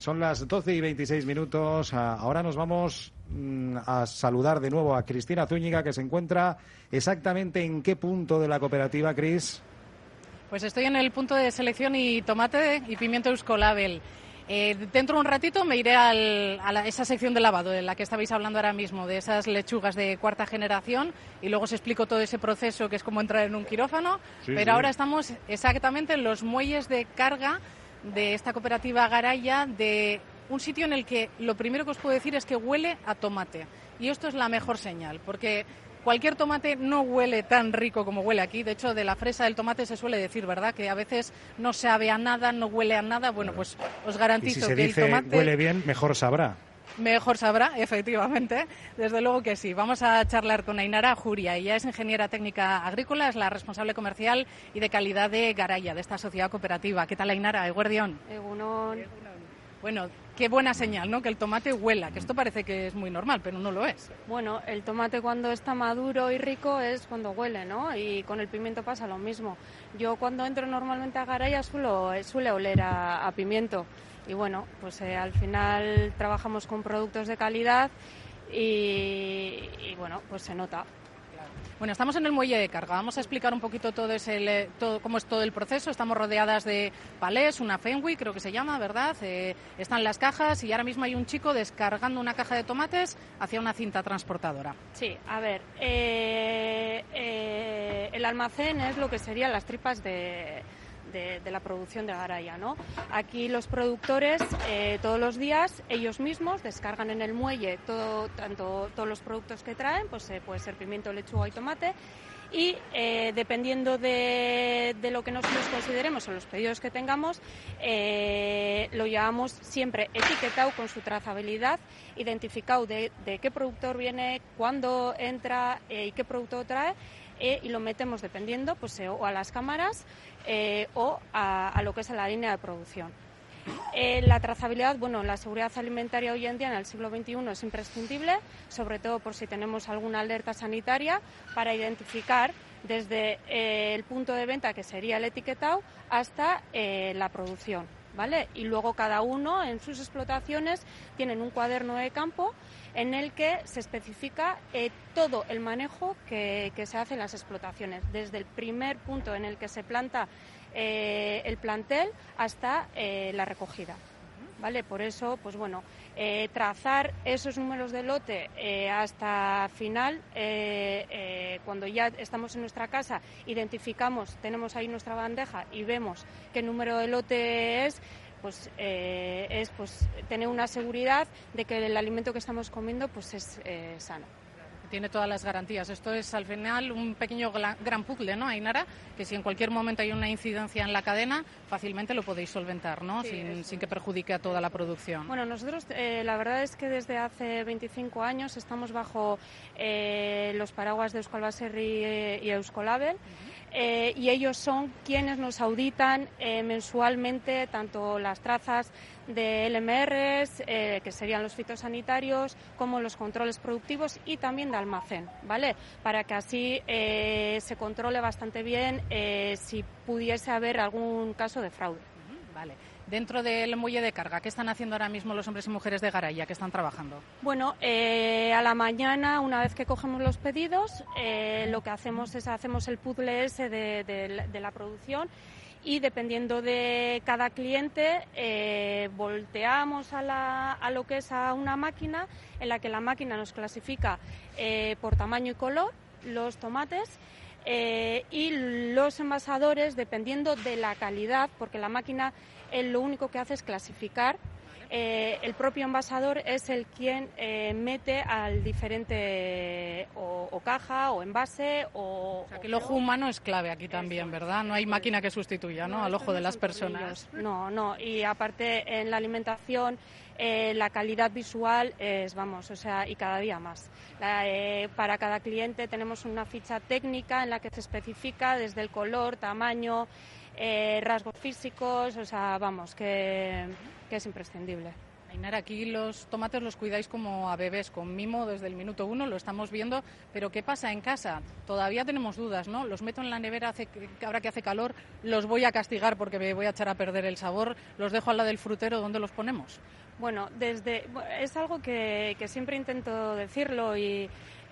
Son las 12:26. Ahora nos vamos a saludar de nuevo a Cristina Zúñiga, que se encuentra exactamente en qué punto de la cooperativa, Cris. Pues estoy en el punto de selección y tomate y pimiento Euskolabel. Dentro de un ratito me iré a esa sección de lavado de la que estabais hablando ahora mismo, de esas lechugas de cuarta generación, y luego os explico todo ese proceso que es como entrar en un quirófano. Pero ahora estamos exactamente en los muelles de carga de esta cooperativa Garaya, de un sitio en el que lo primero que os puedo decir es que huele a tomate. Y esto es la mejor señal, porque cualquier tomate no huele tan rico como huele aquí. De hecho, de la fresa del tomate se suele decir, ¿verdad?, que a veces no sabe a nada, no huele a nada. Bueno, pues os garantizo que el tomate... Y si se dice huele bien, mejor sabrá. Mejor sabrá, efectivamente, desde luego que sí. Vamos a charlar con Ainara Ajuria. Ella es ingeniera técnica agrícola, es la responsable comercial y de calidad de Garaya, de esta sociedad cooperativa. ¿Qué tal, Ainara? Eguerdión. Egunon. Bueno, qué buena señal, ¿no?, que el tomate huela, que esto parece que es muy normal, pero no lo es. Bueno, el tomate cuando está maduro y rico es cuando huele, ¿no? Y con el pimiento pasa lo mismo. Yo cuando entro normalmente a Garaya suele oler a pimiento. Y bueno, pues al final trabajamos con productos de calidad y bueno, pues se nota. Bueno, estamos en el muelle de carga. Vamos a explicar un poquito cómo es todo el proceso. Estamos rodeadas de palés, una Fenwick, creo que se llama, ¿verdad? Están las cajas y ahora mismo hay un chico descargando una caja de tomates hacia una cinta transportadora. Sí, a ver, el almacén es lo que serían las tripas de la producción de Garaya, ¿no? Aquí los productores todos los días ellos mismos descargan en el muelle todos los productos que traen, pues puede ser pimiento, lechuga y tomate, y dependiendo de lo que nosotros consideremos o los pedidos que tengamos, lo llevamos siempre etiquetado con su trazabilidad, identificado de qué productor viene, cuándo entra y qué producto trae, y lo metemos dependiendo pues o a las cámaras o a lo que es la línea de producción. La trazabilidad, bueno, la seguridad alimentaria hoy en día en el siglo XXI es imprescindible, sobre todo por si tenemos alguna alerta sanitaria, para identificar desde el punto de venta, que sería el etiquetado, hasta la producción, ¿vale? Y luego cada uno en sus explotaciones tienen un cuaderno de campo en el que se especifica todo el manejo que se hace en las explotaciones, desde el primer punto en el que se planta el plantel hasta la recogida, ¿vale? Por eso, pues bueno, trazar esos números de lote hasta final, cuando ya estamos en nuestra casa, identificamos, tenemos ahí nuestra bandeja y vemos qué número de lote es tener una seguridad de que el alimento que estamos comiendo pues es sano. Tiene todas las garantías. Esto es al final un pequeño gran puzzle, ¿no, Ainara? Que si en cualquier momento hay una incidencia en la cadena, fácilmente lo podéis solventar, ¿no? Sí, sin que perjudique a toda la producción. Bueno, nosotros la verdad es que desde hace 25 años estamos bajo los paraguas de Euskal Baserri y Euskolabel. Y ellos son quienes nos auditan mensualmente tanto las trazas de LMRs, que serían los fitosanitarios, como los controles productivos y también de almacén, ¿vale? Para que así se controle bastante bien si pudiese haber algún caso de fraude. Vale. Dentro del muelle de carga, ¿qué están haciendo ahora mismo los hombres y mujeres de Garaya que están trabajando? Bueno, a la mañana, una vez que cogemos los pedidos, lo que hacemos es el puzzle ese de la producción, y dependiendo de cada cliente volteamos a lo que es a una máquina en la que la máquina nos clasifica por tamaño y color los tomates. Y los envasadores, dependiendo de la calidad, porque la máquina lo único que hace es clasificar, el propio envasador es el quien mete al diferente o caja o envase o sea, que el ojo humano es clave aquí también, ¿verdad? No hay máquina que sustituya, ¿no? Al ojo de las personas. No, y aparte en la alimentación la calidad visual es, y cada día más. Para cada cliente tenemos una ficha técnica en la que se especifica desde el color, tamaño, rasgos físicos, que es imprescindible. Ainara, aquí los tomates los cuidáis como a bebés, con mimo desde el minuto 1, lo estamos viendo, pero ¿qué pasa en casa? Todavía tenemos dudas, ¿no? Los meto en la nevera ahora que hace calor, los voy a castigar porque me voy a echar a perder el sabor, los dejo al lado del frutero, ¿dónde los ponemos? Bueno, es algo que siempre intento decirlo y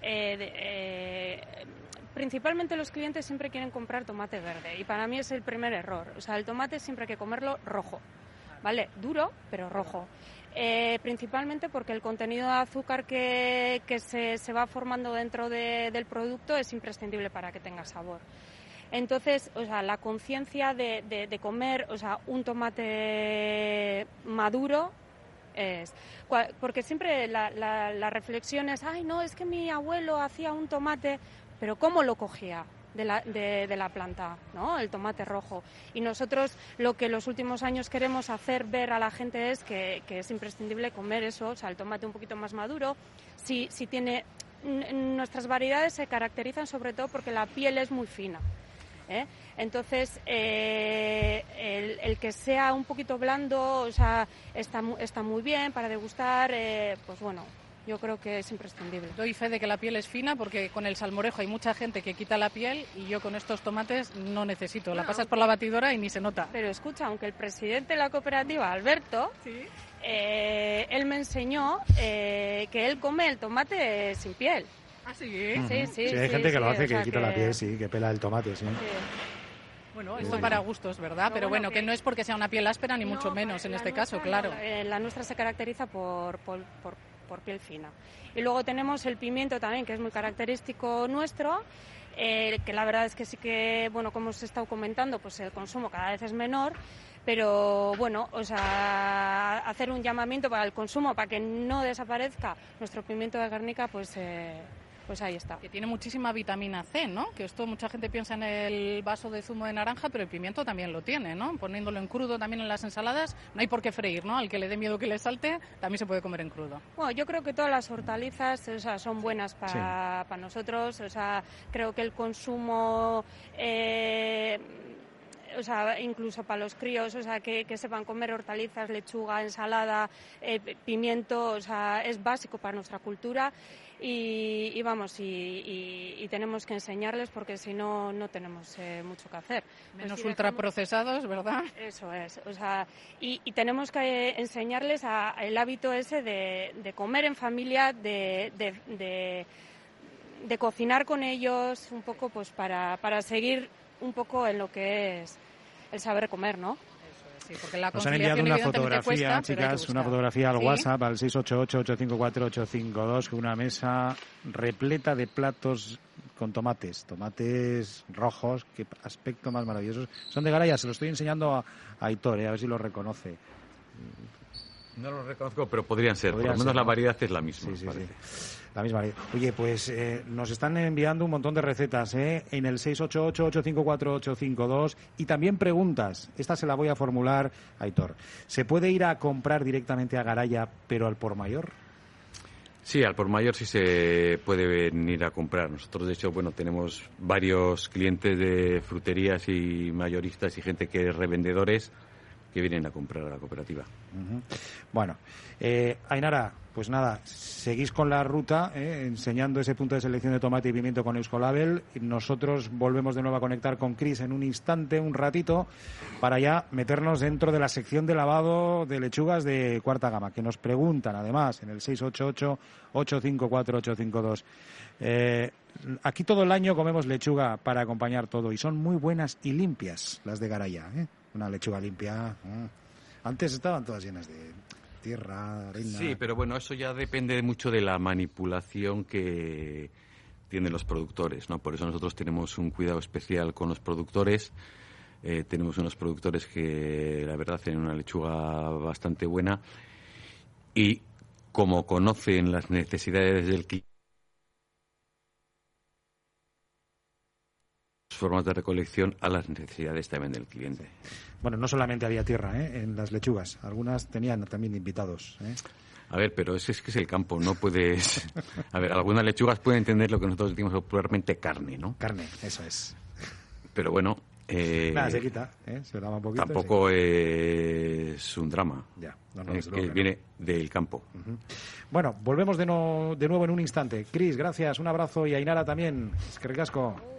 principalmente los clientes siempre quieren comprar tomate verde y para mí es el primer error. O sea, el tomate siempre hay que comerlo rojo, ¿vale? Duro, pero rojo. Principalmente porque el contenido de azúcar que se va formando dentro del producto es imprescindible para que tenga sabor. Entonces, o sea, la conciencia de comer, o sea, un tomate maduro porque siempre la reflexión es, ay, no, es que mi abuelo hacía un tomate, pero ¿cómo lo cogía de la planta, ¿no? El tomate rojo. Y nosotros lo que los últimos años queremos hacer ver a la gente es que es imprescindible comer eso, o sea, el tomate un poquito más maduro. Si tiene, nuestras variedades se caracterizan sobre todo porque la piel es muy fina. Entonces, el que sea un poquito blando, o sea, está muy bien para degustar, pues bueno, yo creo que es imprescindible. Doy fe de que la piel es fina porque con el salmorejo hay mucha gente que quita la piel y yo con estos tomates no necesito. La pasas por la batidora y ni se nota. Pero escucha, aunque el presidente de la cooperativa, Alberto, ¿sí? Él me enseñó que él come el tomate sin piel. ¿Ah, sí? Sí, hay gente que lo hace, que quita la piel, sí, que pela el tomate, sí. Bueno, esto para gustos, ¿verdad? Pero bueno, que no es porque sea una piel áspera ni mucho menos en este caso, claro. La nuestra se caracteriza por piel fina. Y luego tenemos el pimiento también, que es muy característico nuestro, que la verdad es que sí que, bueno, como os he estado comentando, pues el consumo cada vez es menor, pero bueno, o sea, hacer un llamamiento para el consumo, para que no desaparezca nuestro pimiento de Guernica, pues ahí está. Que tiene muchísima vitamina C, ¿no? Que esto mucha gente piensa en el vaso de zumo de naranja, pero el pimiento también lo tiene, ¿no? Poniéndolo en crudo también en las ensaladas, no hay por qué freír, ¿no? Al que le dé miedo que le salte, también se puede comer en crudo. Bueno, yo creo que todas las hortalizas, o sea, son buenas para nosotros, o sea, creo que el consumo... o sea, incluso para los críos, o sea, que sepan comer hortalizas, lechuga, ensalada, pimiento, o sea, es básico para nuestra cultura y vamos, y tenemos que enseñarles porque si no, no tenemos mucho que hacer. Menos ultraprocesados, ¿verdad? Eso es, o sea, y tenemos que enseñarles el hábito ese de comer en familia, de cocinar con ellos, un poco pues para seguir un poco en lo que es el saber comer, ¿no? Sí, porque la nos han enviado una fotografía, cuesta, chicas, una fotografía al WhatsApp, al 688-854-852, con una mesa repleta de platos con tomates rojos, qué aspecto más maravilloso. Son de Garaya, se lo estoy enseñando a Aitor, a ver si lo reconoce. No lo reconozco, pero podrían ser. Por lo menos la variedad es la misma. Sí. La misma variedad. Oye, pues nos están enviando un montón de recetas en el 688-854-852 y también preguntas. Esta se la voy a formular, Aitor. ¿Se puede ir a comprar directamente a Garaya, pero al por mayor? Sí, al por mayor sí se puede venir a comprar. Nosotros, de hecho, bueno, tenemos varios clientes de fruterías y mayoristas y gente que es revendedores que vienen a comprar a la cooperativa. Uh-huh. Bueno, Ainara, pues nada, seguís con la ruta, enseñando ese punto de selección de tomate y pimiento con Euskolabel. Nosotros volvemos de nuevo a conectar con Cris en un instante, un ratito, para ya meternos dentro de la sección de lavado de lechugas de cuarta gama, que nos preguntan además en el 688-854-852. Aquí todo el año comemos lechuga para acompañar todo y son muy buenas y limpias las de Garaya, Una lechuga limpia. Antes estaban todas llenas de tierra, arena. Sí, pero bueno, eso ya depende mucho de la manipulación que tienen los productores, ¿no? Por eso nosotros tenemos un cuidado especial con los productores. Tenemos unos productores que, la verdad, tienen una lechuga bastante buena y como conocen las necesidades del cliente, formas de recolección a las necesidades también del cliente. Bueno, no solamente había tierra en las lechugas, algunas tenían también invitados. A ver, pero es que es el campo, no puedes... A ver, algunas lechugas pueden tener lo que nosotros decimos popularmente carne, ¿no? Carne, eso es. Pero bueno, Nada, se quita, se lava un poquito. Tampoco es un drama. Ya, que viene del campo. Bueno, volvemos de nuevo en un instante. Cris, gracias, un abrazo, y a Ainara también. Es que ricasco.